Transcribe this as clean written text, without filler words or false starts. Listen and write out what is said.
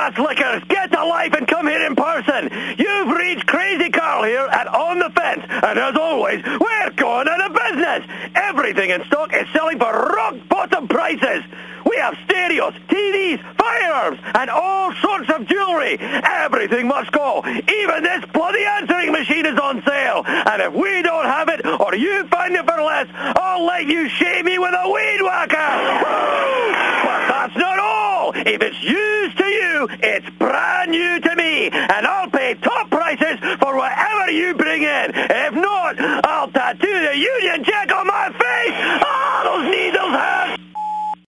ass lickers, get a life and come here in person. You've reached Crazy Carl here at On the Fence, and as always, we're going out of business. Everything in stock is selling for rock-bottom prices. We have stereos, TVs, firearms, and all sorts of jewellery. Everything must go. Even this bloody answering machine is on sale. And if we don't have it, or you find it for less, I'll let you shave me with a weed whacker. But that's not all. If it's used to you, it's brand new to me. And I'll pay top prices for whatever you bring in. If not, I'll tattoo the union